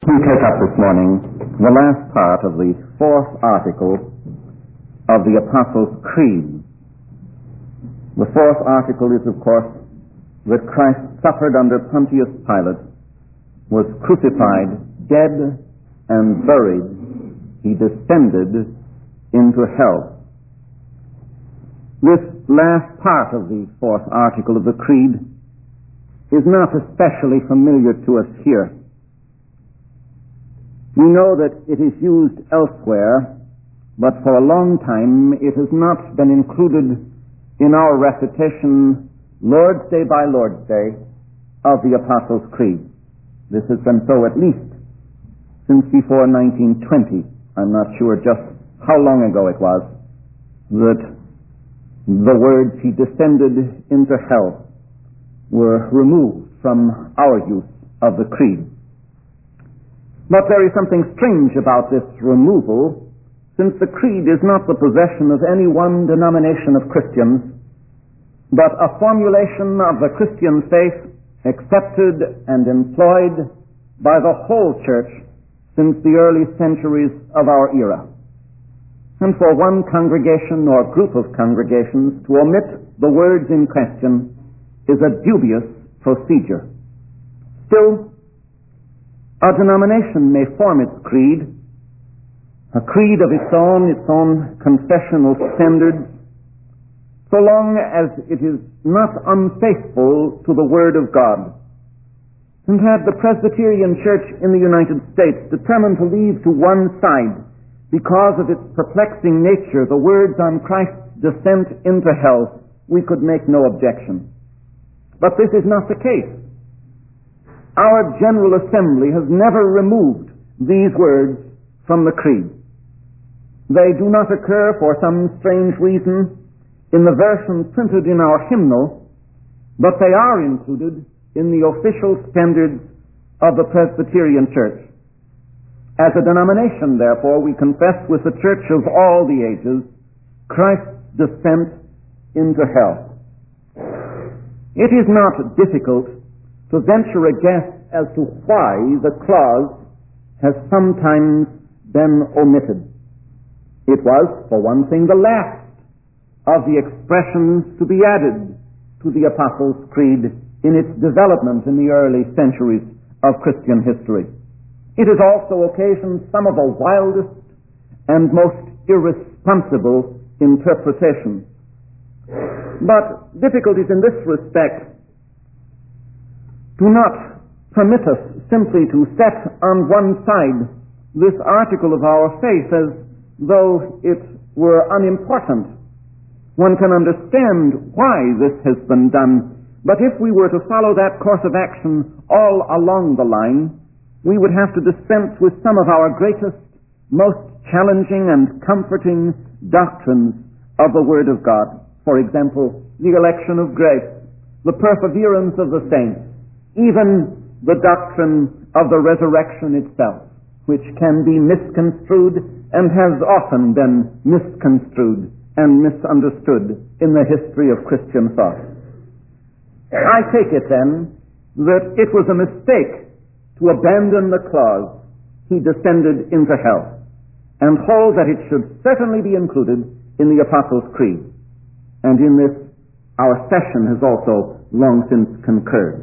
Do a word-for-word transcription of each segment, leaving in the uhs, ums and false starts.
We take up this morning the last part of the fourth article of the Apostles' Creed. The fourth article is, of course, that Christ suffered under Pontius Pilate, was crucified, dead, and buried. He descended into hell. This last part of the fourth article of the Creed is not especially familiar to us here. We know that it is used elsewhere, but for a long time it has not been included in our recitation, Lord's Day by Lord's Day, of the Apostles' Creed. This has been so at least since before nineteen twenty. I'm not sure just how long ago it was that the words, "He descended into hell," were removed from our use of the Creed. But there is something strange about this removal, since the Creed is not the possession of any one denomination of Christians, but a formulation of the Christian faith accepted and employed by the whole church since the early centuries of our era. And for one congregation or group of congregations to omit the words in question is a dubious procedure. Still, a denomination may form its creed, a creed of its own, its own confessional standards, so long as it is not unfaithful to the Word of God. And had the Presbyterian Church in the United States determined to leave to one side, because of its perplexing nature, the words on Christ's descent into hell, we could make no objection. But this is not the case. Our General Assembly has never removed these words from the Creed. They do not occur for some strange reason in the version printed in our hymnal, but they are included in the official standards of the Presbyterian Church. As a denomination, therefore, we confess with the Church of all the ages Christ's descent into hell. It is not difficult to venture a guess as to why the clause has sometimes been omitted. It was, for one thing, the last of the expressions to be added to the Apostles' Creed in its development in the early centuries of Christian history. It has also occasioned some of the wildest and most irresponsible interpretations. But difficulties in this respect do not permit us simply to set on one side this article of our faith as though it were unimportant. One can understand why this has been done, but if we were to follow that course of action all along the line, we would have to dispense with some of our greatest, most challenging and comforting doctrines of the Word of God. For example, the election of grace, the perseverance of the saints, even the doctrine of the resurrection itself, which can be misconstrued and has often been misconstrued and misunderstood in the history of Christian thought. I take it then that it was a mistake to abandon the clause, "He descended into hell," and hold that it should certainly be included in the Apostles' Creed. And in this, our session has also long since concurred.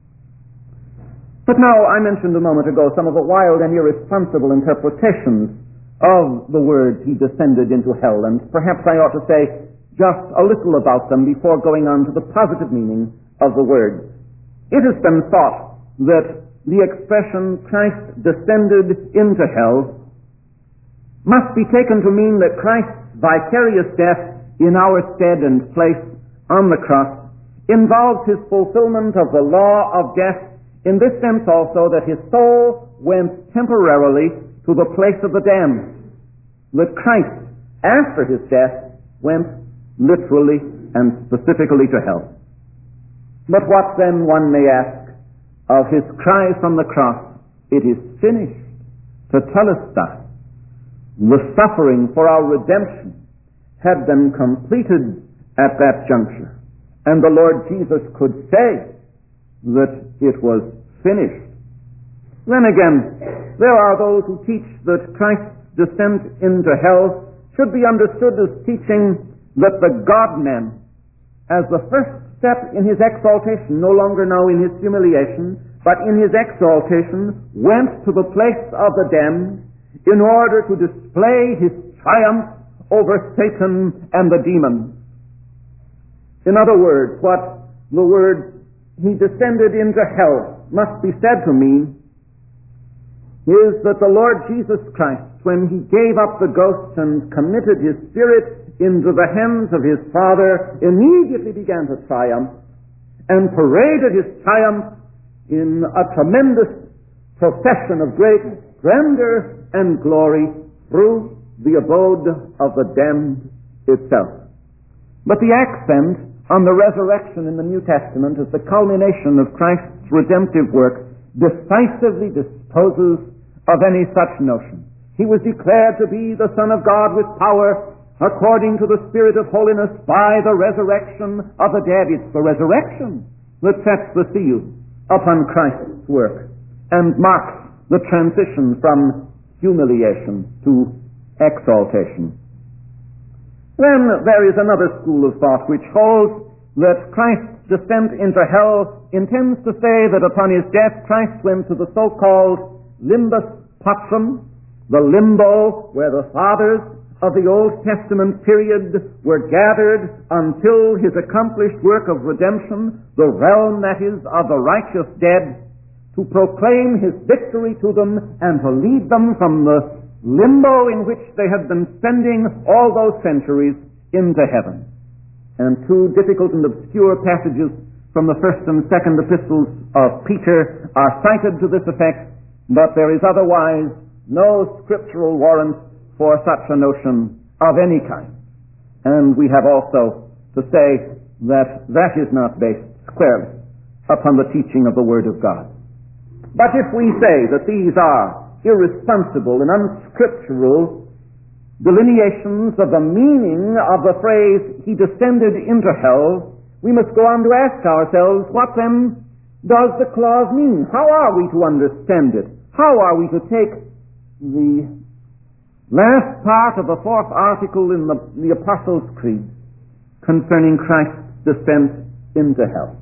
But now, I mentioned a moment ago some of the wild and irresponsible interpretations of the words, "He descended into hell," and perhaps I ought to say just a little about them before going on to the positive meaning of the words. It has been thought that the expression, "Christ descended into hell," must be taken to mean that Christ's vicarious death in our stead and place on the cross involves his fulfillment of the law of death, in this sense also that his soul went temporarily to the place of the damned. That Christ, after his death, went literally and specifically to hell. But what then, one may ask, of his cry from the cross, "It is finished," tetelestai. The suffering for our redemption had been completed at that juncture, and the Lord Jesus could say that it was finished. Then again, there are those who teach that Christ's descent into hell should be understood as teaching that the God-man, as the first step in his exaltation, no longer now in his humiliation, but in his exaltation, went to the place of the damned in order to display his triumph over Satan and the demons. In other words, what the word he descended into hell must be said to mean is that the Lord Jesus Christ, when he gave up the ghost and committed his spirit into the hands of his Father, immediately began to triumph and paraded his triumph in a tremendous procession of great grandeur and glory through the abode of the damned itself. But the accent on the resurrection in the New Testament as the culmination of Christ's redemptive work decisively disposes of any such notion. He was declared to be the Son of God with power according to the Spirit of holiness by the resurrection of the dead. It's the resurrection that sets the seal upon Christ's work and marks the transition from humiliation to exaltation. Then there is another school of thought which holds that Christ's descent into hell intends to say that upon his death Christ went to the so-called limbus patrum, the limbo where the fathers of the Old Testament period were gathered until his accomplished work of redemption, the realm, that is, of the righteous dead, to proclaim his victory to them and to lead them from the limbo in which they had been spending all those centuries into heaven. And two difficult and obscure passages from the first and second epistles of Peter are cited to this effect, but there is otherwise no scriptural warrant for such a notion of any kind. And we have also to say that that is not based squarely upon the teaching of the Word of God. But if we say that these are irresponsible and unscriptural delineations of the meaning of the phrase, he descended into hell, we must go on to ask ourselves, what then does the clause mean? How are we to understand it? How are we to take the last part of the fourth article in the, the Apostles' Creed concerning Christ's descent into hell?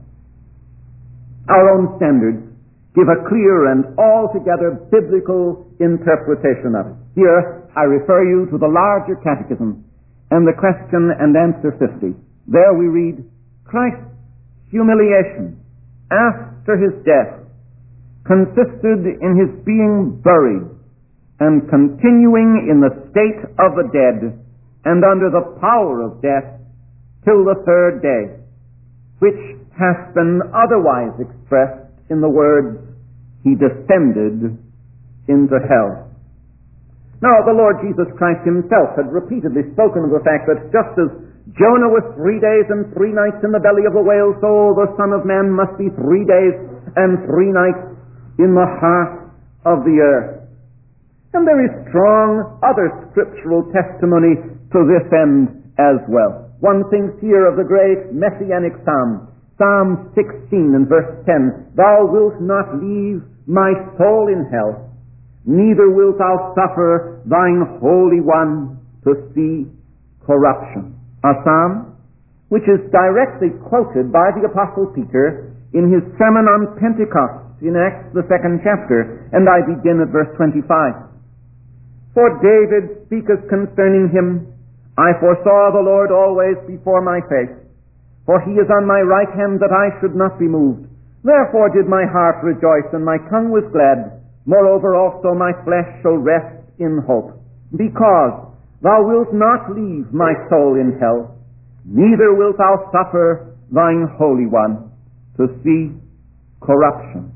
Our own standards give a clear and altogether biblical interpretation of it. Here, I refer you to the larger catechism and the question and answer fifty. There we read, Christ's humiliation after his death consisted in his being buried and continuing in the state of the dead and under the power of death till the third day, which hath been otherwise expressed in the words, he descended into hell. Now, the Lord Jesus Christ himself had repeatedly spoken of the fact that just as Jonah was three days and three nights in the belly of the whale, so the Son of Man must be three days and three nights in the heart of the earth. And there is strong other scriptural testimony to this end as well. One thinks here of the great messianic psalm, Psalm sixteen and verse ten, Thou wilt not leave my soul in hell, neither wilt thou suffer thine Holy One to see corruption. A psalm which is directly quoted by the Apostle Peter in his sermon on Pentecost in Acts the second chapter, and I begin at verse twenty-five. For David speaketh concerning him, I foresaw the Lord always before my face, for he is on my right hand that I should not be moved. Therefore did my heart rejoice, and my tongue was glad. Moreover also my flesh shall rest in hope, because thou wilt not leave my soul in hell, neither wilt thou suffer thine Holy One to see corruption.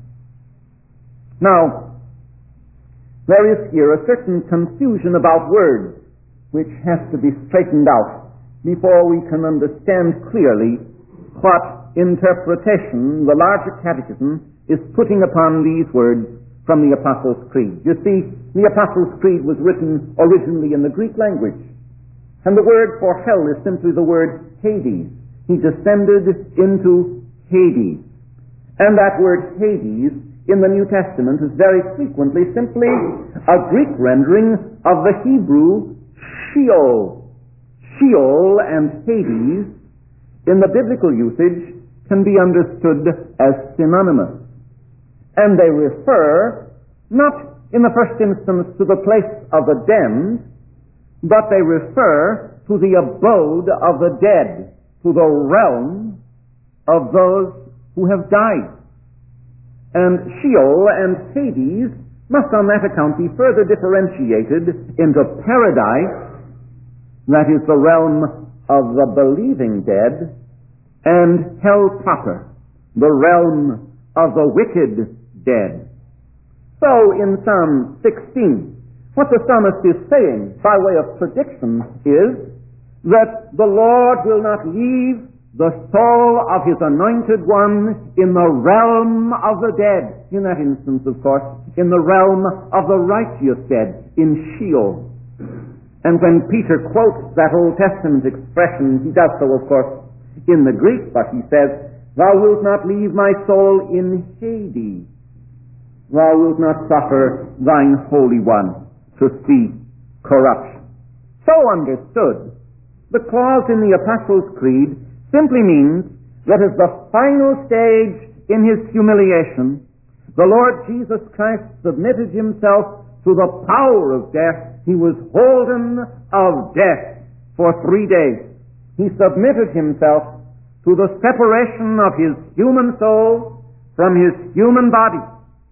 Now, there is here a certain confusion about words which has to be straightened out before we can understand clearly what interpretation the larger catechism is putting upon these words from the Apostles' Creed. You see, the Apostles' Creed was written originally in the Greek language, and the word for hell is simply the word Hades. He descended into Hades. And that word Hades in the New Testament is very frequently simply a Greek rendering of the Hebrew Sheol. Sheol and Hades, in the biblical usage, can be understood as synonymous. And they refer, not in the first instance to the place of the damned, but they refer to the abode of the dead, to the realm of those who have died. And Sheol and Hades must on that account be further differentiated into paradise, that is the realm of the believing dead, and hell proper, the realm of the wicked dead. So in Psalm sixteen, what the psalmist is saying by way of prediction is that the Lord will not leave the soul of his anointed one in the realm of the dead. In that instance, of course, in the realm of the righteous dead, in Sheol. And when Peter quotes that Old Testament expression, he does so, of course, in the Greek, but he says, "Thou wilt not leave my soul in Hades. Thou wilt not suffer thine Holy One to see corruption." So understood, the clause in the Apostles' Creed simply means that as the final stage in his humiliation, the Lord Jesus Christ submitted himself to the power of death. He was holden of death for three days. He submitted himself to the separation of his human soul from his human body.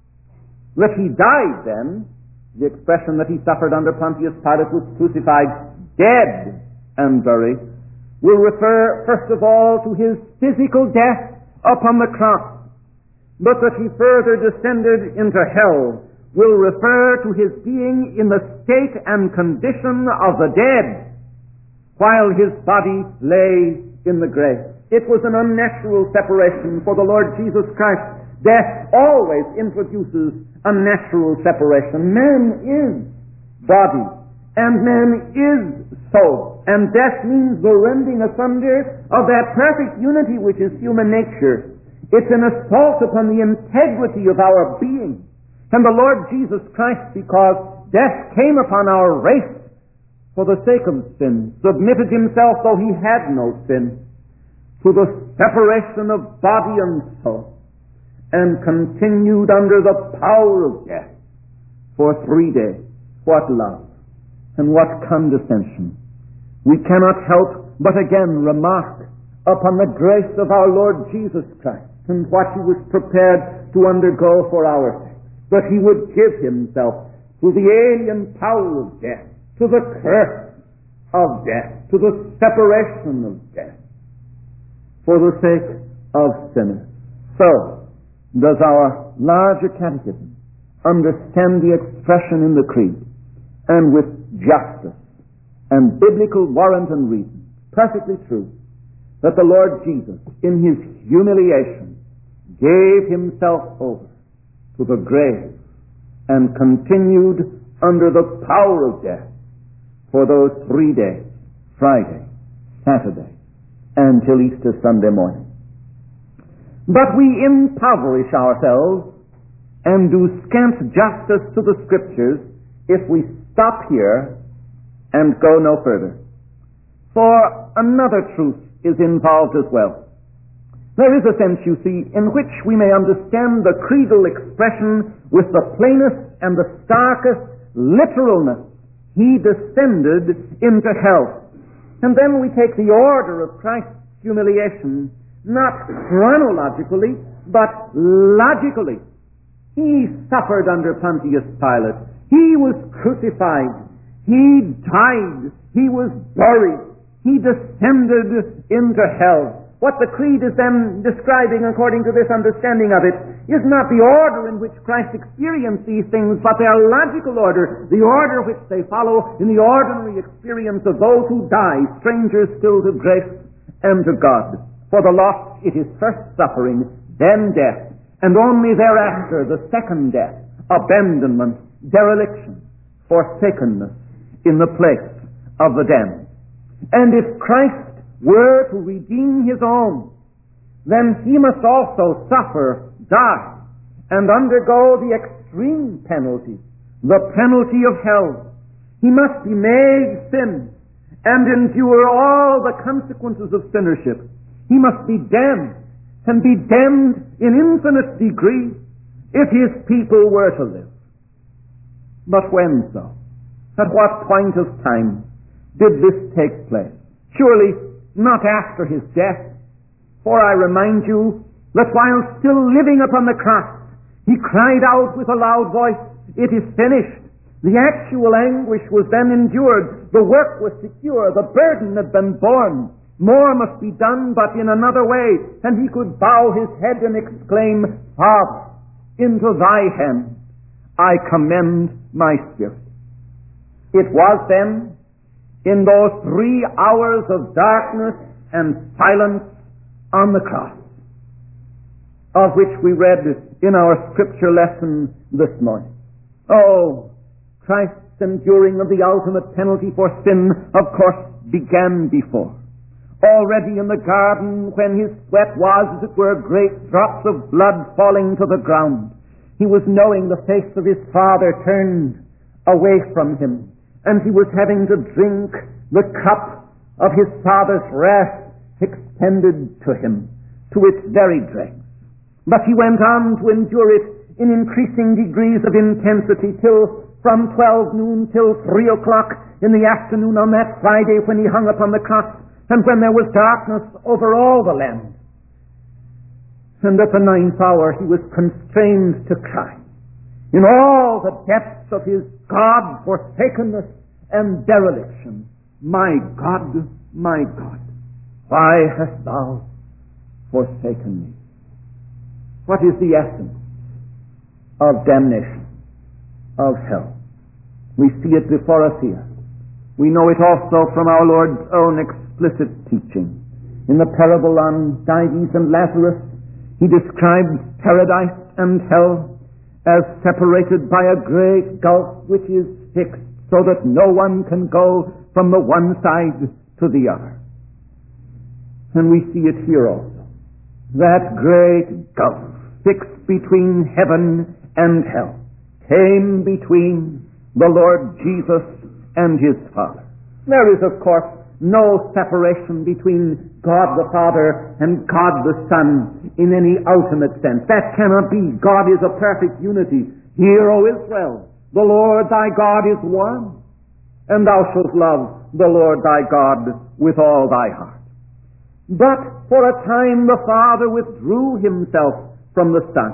That he died then, the expression that he suffered under Pontius Pilate, was crucified, dead and buried, will refer first of all to his physical death upon the cross, but that he further descended into hell will refer to his being in the state and condition of the dead while his body lay in the grave. It was an unnatural separation for the Lord Jesus Christ. Death always introduces a natural separation. Man is body, and man is soul, and death means the rending asunder of that perfect unity which is human nature. It's an assault upon the integrity of our being. And the Lord Jesus Christ, because death came upon our race for the sake of sin, submitted himself, though he had no sin, to the separation of body and soul, and continued under the power of death for three days. What love and what condescension! We cannot help but again remark upon the grace of our Lord Jesus Christ and what he was prepared to undergo for our sake, that he would give himself to the alien power of death, to the curse of death, to the separation of death, for the sake of sinners. So, does our larger catechism understand the expression in the Creed, and with justice and biblical warrant and reason, perfectly true, that the Lord Jesus, in his humiliation, gave himself over to the grave and continued under the power of death for those three days, Friday, Saturday, until Easter Sunday morning. But we impoverish ourselves and do scant justice to the Scriptures if we stop here and go no further. For another truth is involved as well. There is a sense, you see, in which we may understand the creedal expression with the plainest and the starkest literalness. He descended into hell. And then we take the order of Christ's humiliation, not chronologically, but logically. He suffered under Pontius Pilate. He was crucified. He died. He was buried. He descended into hell. What the Creed is then describing, according to this understanding of it, is not the order in which Christ experienced these things, but their logical order, the order which they follow in the ordinary experience of those who die, strangers still to grace and to God. For the lost, it is first suffering, then death, and only thereafter the second death, abandonment, dereliction, forsakenness in the place of the damned. And if Christ were to redeem his own, then he must also suffer, die, and undergo the extreme penalty, the penalty of hell. He must be made sin and endure all the consequences of sinnership. He must be damned, and be damned in infinite degree if his people were to live. But when so? At what point of time did this take place? Surely not after his death. For I remind you that while still living upon the cross, he cried out with a loud voice, "It is finished." The actual anguish was then endured. The work was secure. The burden had been borne. More must be done, but in another way. And he could bow his head and exclaim, "Father, into thy hand I commend my spirit." It was then, in those three hours of darkness and silence on the cross, of which we read in our scripture lesson this morning. Oh, Christ's enduring of the ultimate penalty for sin, of course, began before. Already in the garden, when his sweat was, as it were, great drops of blood falling to the ground, he was knowing the face of his Father turned away from him, and he was having to drink the cup of his Father's wrath extended to him, to its very dregs. But he went on to endure it in increasing degrees of intensity till from twelve noon till three o'clock in the afternoon on that Friday when he hung upon the cross, and when there was darkness over all the land. And at the ninth hour he was constrained to cry, in all the depths of his God-forsakenness and dereliction, "My God, my God, why hast thou forsaken me?" What is the essence of damnation, of hell? We see it before us here. We know it also from our Lord's own explicit teaching. In the parable on Dives and Lazarus, he describes paradise and hell as separated by a great gulf which is fixed so that no one can go from the one side to the other. And we see it here also. That great gulf fixed between heaven and hell came between the Lord Jesus and his Father. There is, of course, no separation between God the Father and God the Son in any ultimate sense. That cannot be. God is a perfect unity. Hear, O Israel, the Lord thy God is one, and thou shalt love the Lord thy God with all thy heart. But for a time the Father withdrew himself from the Son.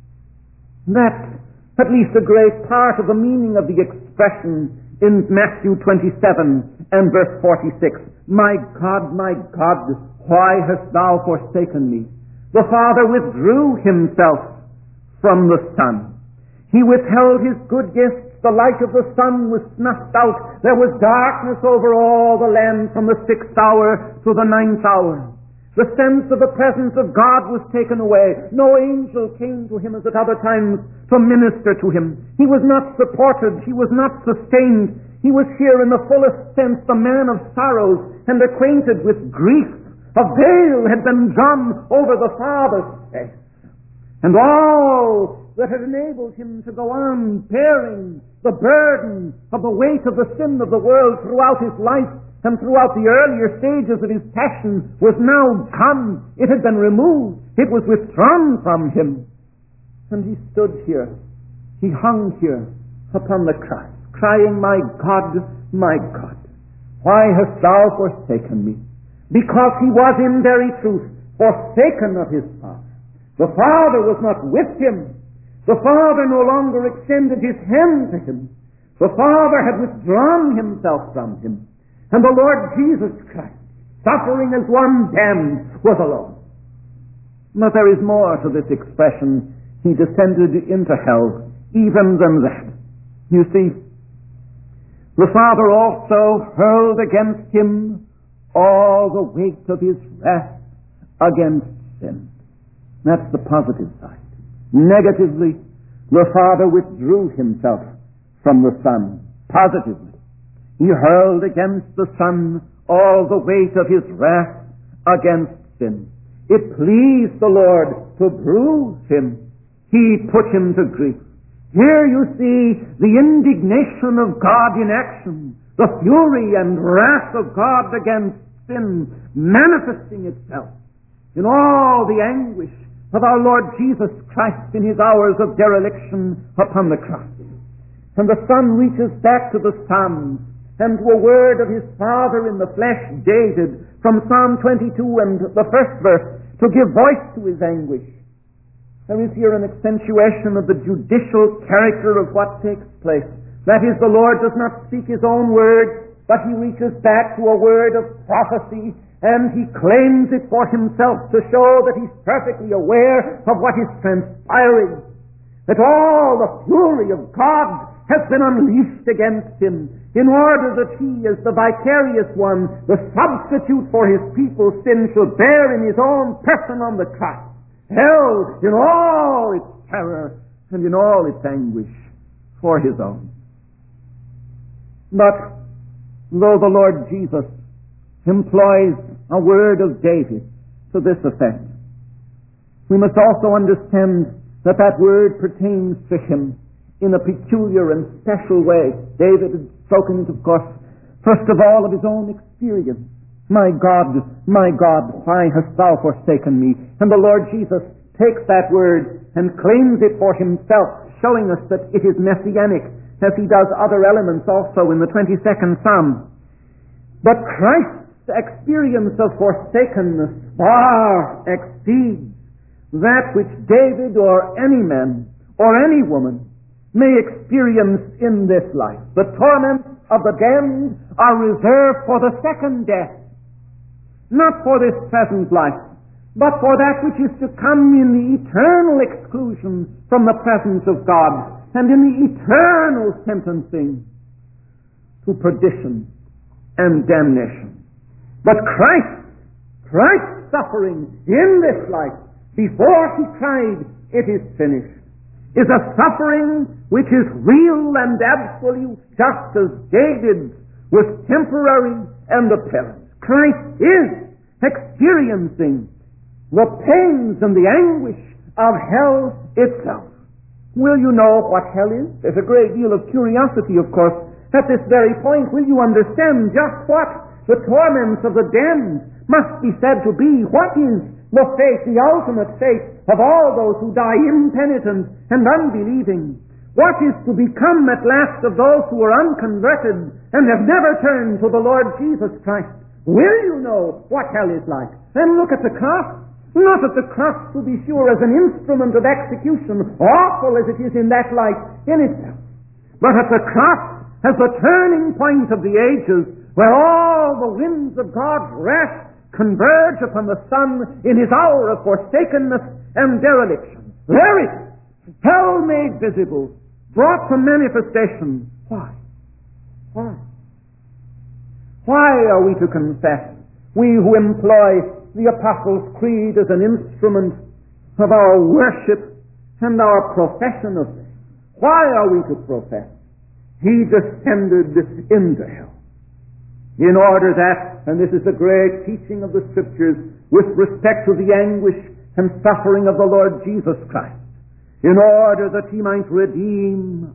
That's at least a great part of the meaning of the expression in Matthew twenty-seven and verse forty-six. "My God, my God, why hast thou forsaken me?" The Father withdrew himself from the Son. He withheld his good gifts. The light of the sun was snuffed out. There was darkness over all the land from the sixth hour to the ninth hour. The sense of the presence of God was taken away. No angel came to him as at other times to minister to him. He was not supported. He was not sustained. He was here in the fullest sense the man of sorrows and acquainted with grief. A veil had been drawn over the Father's face. And all that had enabled him to go on bearing the burden of the weight of the sin of the world throughout his life and throughout the earlier stages of his passion was now gone. It had been removed. It was withdrawn from him. And he stood here. He hung here upon the cross, crying, "My God, my God, why hast thou forsaken me?" Because he was in very truth forsaken of his Father. The Father was not with him. The Father no longer extended his hand to him. The Father had withdrawn himself from him. And the Lord Jesus Christ, suffering as one damned, was alone. But there is more to this expression. He descended into hell, even than that. You see, the Father also hurled against him all the weight of his wrath against sin. That's the positive side. Negatively, the Father withdrew himself from the Son. Positively, he hurled against the Son all the weight of his wrath against sin. It pleased the Lord to bruise him. He put him to grief. Here you see the indignation of God in action, the fury and wrath of God against sin manifesting itself in all the anguish of our Lord Jesus Christ in his hours of dereliction upon the cross. And the Son reaches back to the Psalms and to a word of his Father in the flesh, David, from Psalm twenty-two and the first verse, to give voice to his anguish. There is here an accentuation of the judicial character of what takes place. That is, the Lord does not speak his own word, but he reaches back to a word of prophecy, and he claims it for himself to show that he's perfectly aware of what is transpiring, that all the fury of God has been unleashed against him, in order that he, as the vicarious one, the substitute for his people's sin, shall bear in his own person on the cross, held in all its terror and in all its anguish for his own. But though the Lord Jesus employs a word of David to this effect, we must also understand that that word pertains to him in a peculiar and special way. David had spoken, of course, first of all of his own experience. My God, my God, why hast thou forsaken me? And the Lord Jesus takes that word and claims it for himself, showing us that it is messianic, as he does other elements also in the twenty-second Psalm. But Christ's experience of forsakenness far exceeds that which David or any man or any woman may experience in this life. The torments of the damned are reserved for the second death, not for this present life, but for that which is to come in the eternal exclusion from the presence of God and in the eternal sentencing to perdition and damnation. But Christ, Christ's suffering in this life, before he cried, "It is finished," is a suffering which is real and absolute, just as David's was temporary and apparent. Christ is experiencing the pains and the anguish of hell itself. Will you know what hell is? There's a great deal of curiosity, of course, at this very point. Will you understand just what the torments of the damned must be said to be? What is the fate, the ultimate fate of all those who die impenitent and unbelieving? What is to become at last of those who are unconverted and have never turned to the Lord Jesus Christ? Will you know what hell is like? Then look at the cross. Not at the cross, to be sure, as an instrument of execution, awful as it is in that light in itself, but at the cross as the turning point of the ages, where all the winds of God's wrath converge upon the Son in his hour of forsakenness and dereliction. There it is, hell made visible, brought to manifestation. Why? Why? Why are we to confess, we who employ the Apostles' Creed as an instrument of our worship and our profession of faith? Why are we to profess? He descended into hell in order that, and this is the great teaching of the Scriptures with respect to the anguish and suffering of the Lord Jesus Christ, in order that he might redeem,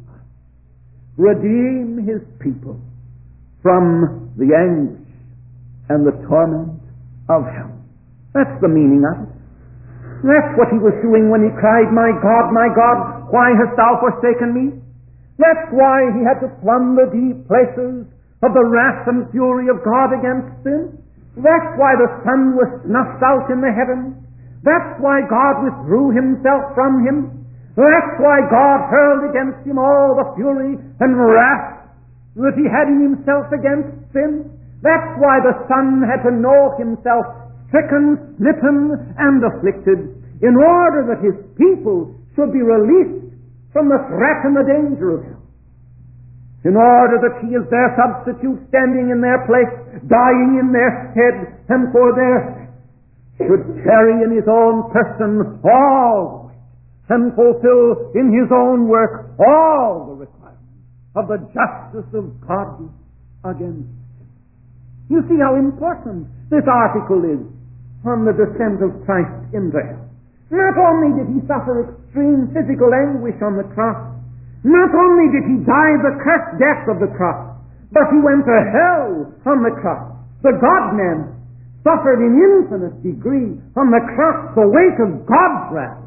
redeem his people from the anguish and the torment of hell. That's the meaning of it. That's what he was doing when he cried, "My God, my God, why hast thou forsaken me?" That's why he had to plumb the deep places of the wrath and fury of God against sin. That's why the sun was snuffed out in the heavens. That's why God withdrew himself from him. That's why God hurled against him all the fury and wrath that he had in himself against sin. That's why the Son had to know himself stricken, smitten, and afflicted, in order that his people should be released from the threat and the danger of hell. In order that he is their substitute, standing in their place, dying in their stead, and for their sake, should carry in his own person all and fulfill in his own work all the requirements of the justice of God against him. You see how important this article is on the descent of Christ into hell. Not only did he suffer extreme physical anguish on the cross. Not only did he die the cursed death of the cross, but he went to hell on the cross. The God-man suffered in infinite degree on the cross the weight of God's wrath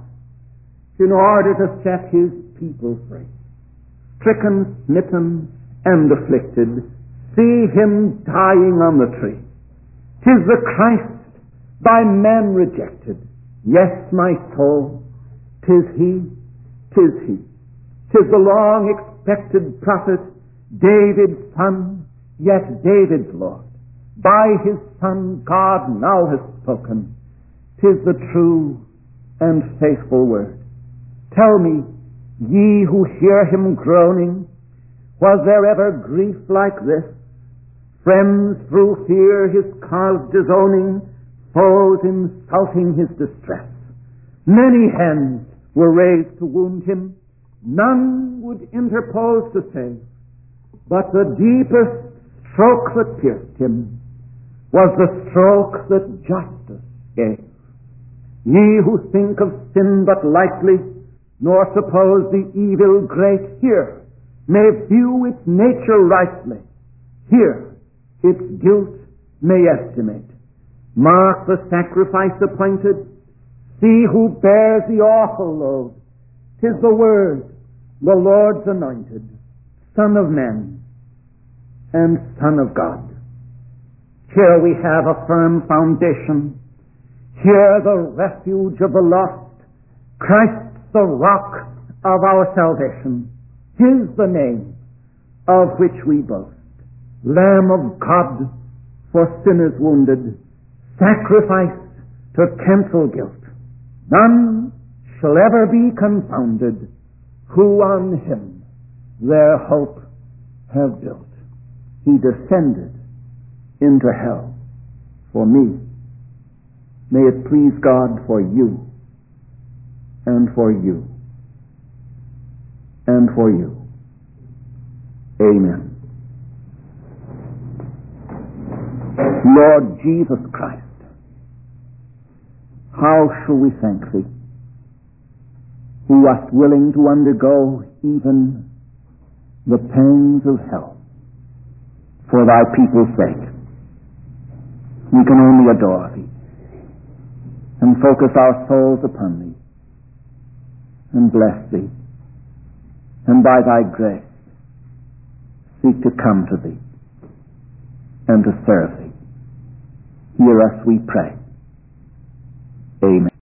in order to set his people free. Stricken, smitten, and afflicted, see him dying on the tree. 'Tis the Christ by men rejected. Yes, my soul, 'tis he, 'tis he. 'Tis the long-expected prophet, David's son, yet David's Lord. By his Son God now has spoken. 'Tis the true and faithful word. Tell me, ye who hear him groaning, was there ever grief like this? Friends through fear his cause disowning, foes insulting his distress. Many hands were raised to wound him, none would interpose to save. But the deepest stroke that pierced him was the stroke that justice gave. Ye who think of sin but lightly, nor suppose the evil great, here may view its nature rightly. Here its guilt may estimate. Mark the sacrifice appointed. See who bears the awful load. 'Tis the Word, the Lord's anointed, Son of Man and Son of God. Here we have a firm foundation. Here the refuge of the lost. Christ the rock of our salvation. His the name of which we boast. Lamb of God for sinners wounded. Sacrifice to cancel guilt. None shall ever be confounded who on him their hope have built. He descended into hell for me. May it please God for you and for you and for you. Amen. Lord Jesus Christ, how shall we thank thee, who wast willing to undergo even the pangs of hell for thy people's sake. We can only adore thee and focus our souls upon thee and bless thee, and by thy grace seek to come to thee and to serve thee. Hear us, we pray. Amen.